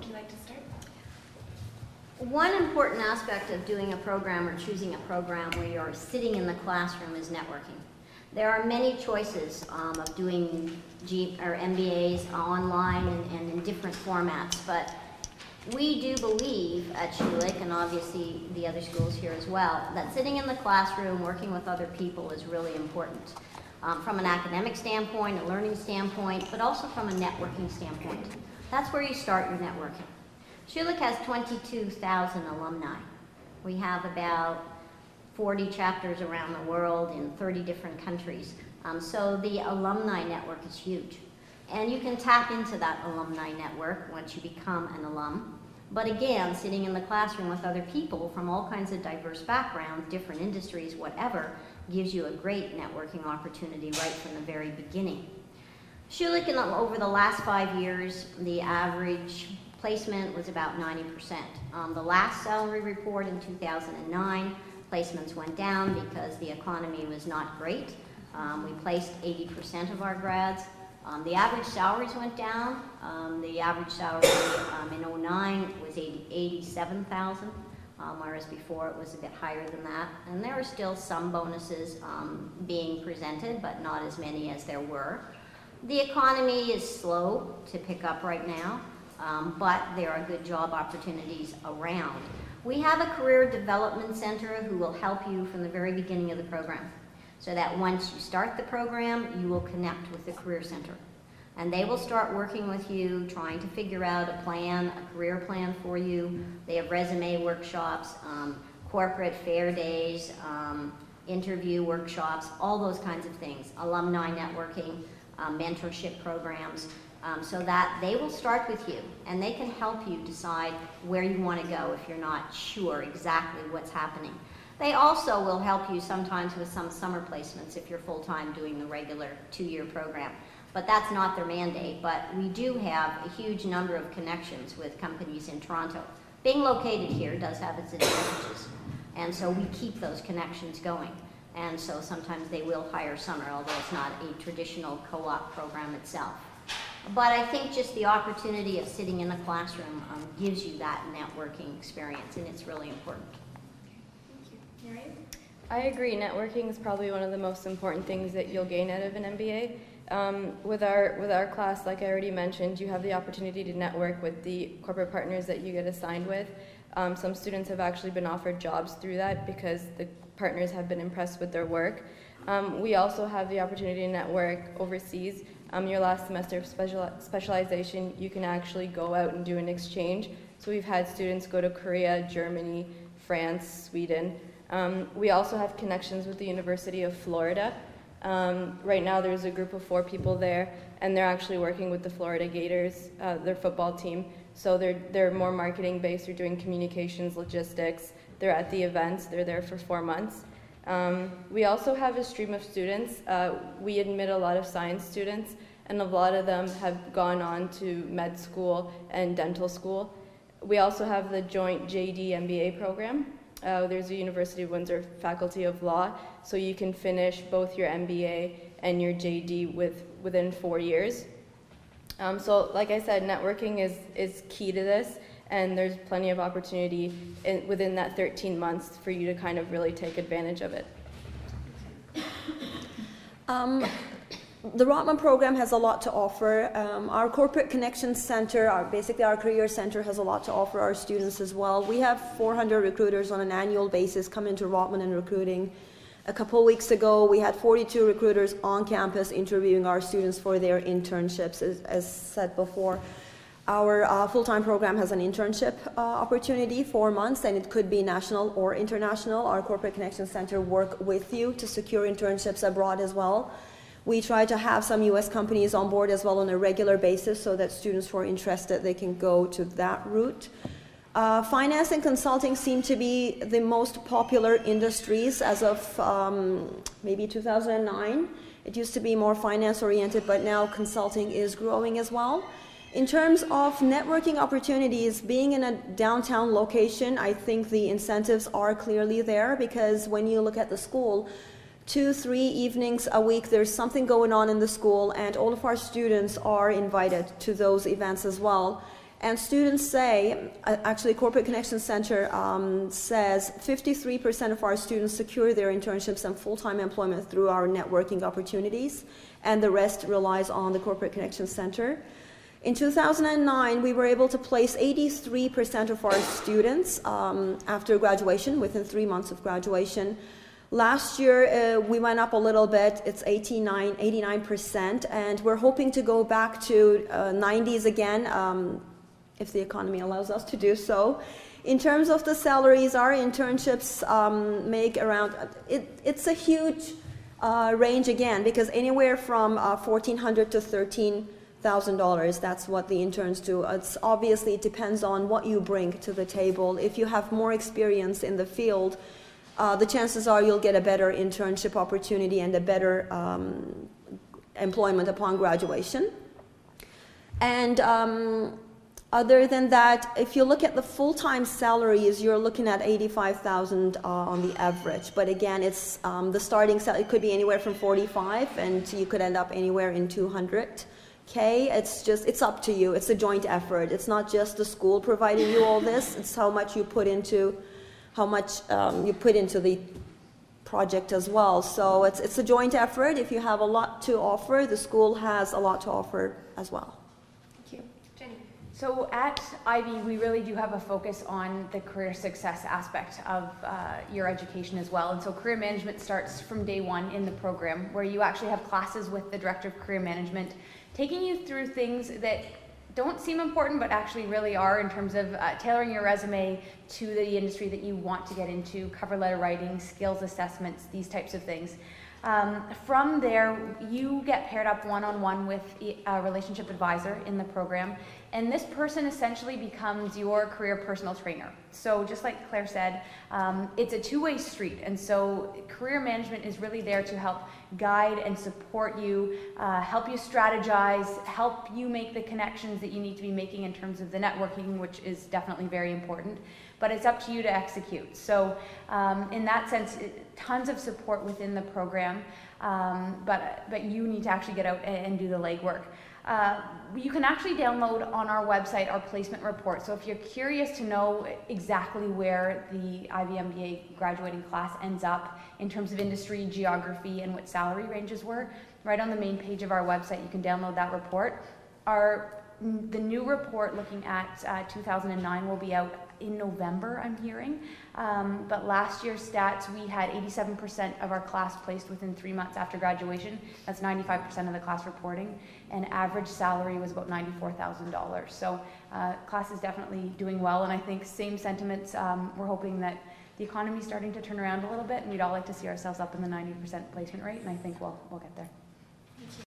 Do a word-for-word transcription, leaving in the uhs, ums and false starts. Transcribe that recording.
would you like to start? One important aspect of doing a program or choosing a program where you're sitting in the classroom is networking. There are many choices um, of doing G or M B As online and, and in different formats, but we do believe at Schulich, and obviously the other schools here as well, that sitting in the classroom, working with other people is really important. Um, from an academic standpoint, a learning standpoint, but also from a networking standpoint. That's where you start your networking. Schulich has twenty-two thousand alumni. We have about forty chapters around the world in thirty different countries. Um, so the alumni network is huge. And you can tap into that alumni network once you become an alum. But again, sitting in the classroom with other people from all kinds of diverse backgrounds, different industries, whatever, gives you a great networking opportunity right from the very beginning. Schulich, in the, over the last five years, the average placement was about ninety percent. Um, the last salary report in two thousand nine, placements went down because the economy was not great. Um, we placed eighty percent of our grads. Um, the average salaries went down. Um, the average salary um, in oh nine was eighty-seven thousand, um, whereas before it was a bit higher than that. And there are still some bonuses um, being presented, but not as many as there were. The economy is slow to pick up right now, um, but there are good job opportunities around. We have a career development center who will help you from the very beginning of the program, so that once you start the program, you will connect with the Career Center. And they will start working with you, trying to figure out a plan, a career plan for you. They have resume workshops, um, corporate fair days, um, interview workshops, all those kinds of things, alumni networking, um, mentorship programs, um, so that they will start with you and they can help you decide where you want to go if you're not sure exactly what's happening. They also will help you sometimes with some summer placements if you're full-time doing the regular two-year program. But that's not their mandate, but we do have a huge number of connections with companies in Toronto. Being located here does have its advantages, and so we keep those connections going. And so sometimes they will hire summer, although it's not a traditional co-op program itself. But I think just the opportunity of sitting in a classroom um, gives you that networking experience, and it's really important. I agree. Networking is probably one of the most important things that you'll gain out of an M B A. Um, with our with our class, like I already mentioned, you have the opportunity to network with the corporate partners that you get assigned with. Um, some students have actually been offered jobs through that because the partners have been impressed with their work. Um, we also have the opportunity to network overseas. Um, your last semester of special, specialization, you can actually go out and do an exchange. So we've had students go to Korea, Germany, France, Sweden. Um, we also have connections with the University of Florida. Um, right now there's a group of four people there, and they're actually working with the Florida Gators, uh, their football team. So they're, they're more marketing based, they're doing communications, logistics, they're at the events, they're there for four months. Um, we also have a stream of students. Uh, we admit a lot of science students, and a lot of them have gone on to med school and dental school. We also have the joint J D M B A program. Uh, there's a University of Windsor Faculty of Law, so you can finish both your M B A and your J D with, within four years. Um, so like I said, networking is, is key to this, and there's plenty of opportunity in, within that thirteen months for you to kind of really take advantage of it. Um, The Rotman program has a lot to offer. Um, our Corporate Connections Center, our, basically our Career Center, has a lot to offer our students as well. We have four hundred recruiters on an annual basis come into Rotman and recruiting. A couple of weeks ago, we had forty-two recruiters on campus interviewing our students for their internships, as, as said before. Our uh, full-time program has an internship uh, opportunity, four months, and it could be national or international. Our Corporate Connections Center work with you to secure internships abroad as well. We try to have some U S companies on board as well on a regular basis so that students who are interested, they can go to that route. Uh, finance and consulting seem to be the most popular industries as of um, maybe two thousand nine. It used to be more finance oriented, but now consulting is growing as well. In terms of networking opportunities, being in a downtown location, I think the incentives are clearly there, because when you look at the school, two, three evenings a week, there's something going on in the school, and all of our students are invited to those events as well. And students say, uh, actually Corporate Connection Center um, says fifty-three percent of our students secure their internships and full-time employment through our networking opportunities, and the rest relies on the Corporate Connection Center. In two thousand nine, we were able to place eighty-three percent of our students um, after graduation, within three months of graduation. Last year, uh, we went up a little bit. It's eighty-nine, eighty-nine percent, and we're hoping to go back to uh, nineties again, um, if the economy allows us to do so. In terms of the salaries, our internships um, make around, it, it's a huge uh, range again, because anywhere from uh, fourteen hundred dollars to thirteen thousand dollars, that's what the interns do. It's obviously, it depends on what you bring to the table. If you have more experience in the field, uh, the chances are you'll get a better internship opportunity and a better um, employment upon graduation. And um, other than that, if you look at the full-time salaries, you're looking at eighty-five thousand dollars uh, on the average. But again, it's um, the starting salary, it could be anywhere from forty-five, and you could end up anywhere in two hundred. Okay, it's just, it's up to you. It's a joint effort. It's not just the school providing you all this. It's how much you put into, how much um, you put into the project as well. So it's, it's a joint effort. If you have a lot to offer, the school has a lot to offer as well. Thank you. Jenny. So at Ivy, we really do have a focus on the career success aspect of uh, your education as well. And so career management starts from day one in the program, where you actually have classes with the Director of Career Management, taking you through things that don't seem important but actually really are, in terms of uh, tailoring your resume to the industry that you want to get into, cover letter writing, skills assessments, these types of things. Um, from there, you get paired up one-on-one with a relationship advisor in the program, and this person essentially becomes your career personal trainer. So just like Claire said, um, it's a two-way street, and so career management is really there to help guide and support you, uh, help you strategize, help you make the connections that you need to be making in terms of the networking, which is definitely very important, but it's up to you to execute. So um, in that sense, it, tons of support within the program, um, but, but you need to actually get out and, and do the legwork. Uh, you can actually download on our website our placement report. So if you're curious to know exactly where the Ivy M B A graduating class ends up in terms of industry, geography, and what salary ranges were, right on the main page of our website, you can download that report. Our, the new report looking at uh, two thousand nine will be out in November, I'm hearing. Um, but last year's stats, we had eighty-seven percent of our class placed within three months after graduation. That's ninety-five percent of the class reporting. And average salary was about ninety-four thousand dollars. So uh, class is definitely doing well. And I think same sentiments, um, we're hoping that the economy is starting to turn around a little bit, and we'd all like to see ourselves up in the ninety percent placement rate. And I think we'll, we'll get there.